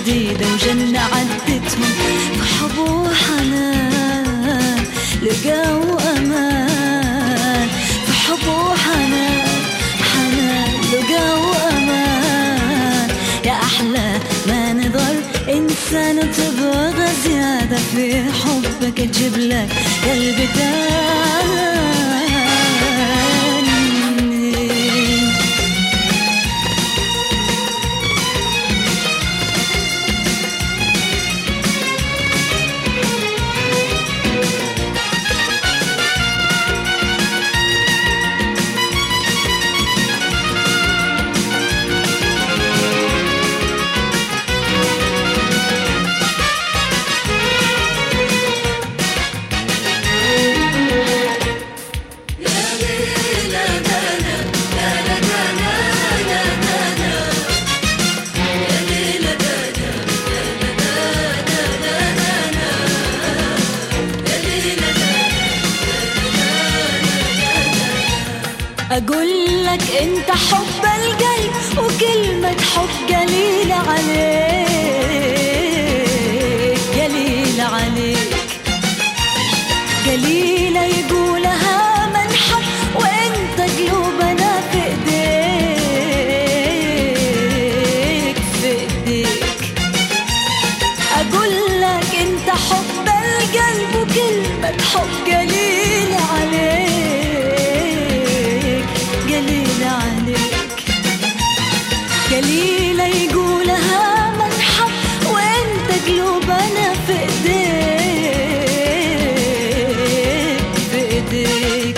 جديدة وجنة عدتهم، فحب وحنان لقاو أمان، فحب وحنان حنان لقاو أمان. يا أحلى ما نظر إنسان تبغى زيادة في حبك تجيب لك قلبي تاني. أقول لك أنت حب القلب وكلمة حب قليلة عليك، قليلة عليك، قليلة يقولها من حب وأنت قلوبنا في إيديك، في إيديك. أقول لك أنت حب القلب وكلمة حب قليلة عليك، قليلة عليك، قليلة يقولها من حب وانت قلوبنا في ايديك، في ايديك.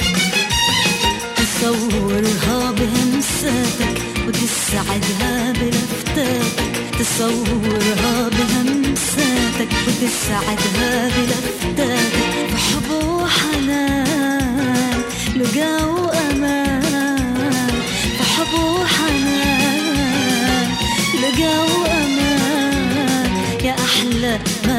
تصورها بهمساتك وتسعدها بلفتاتك، تصورها بهمساتك وتسعدها بلفتاتك، فحب وحنان لقاو أمان، فحب وحنان لقاو أمان. يا أحلى ما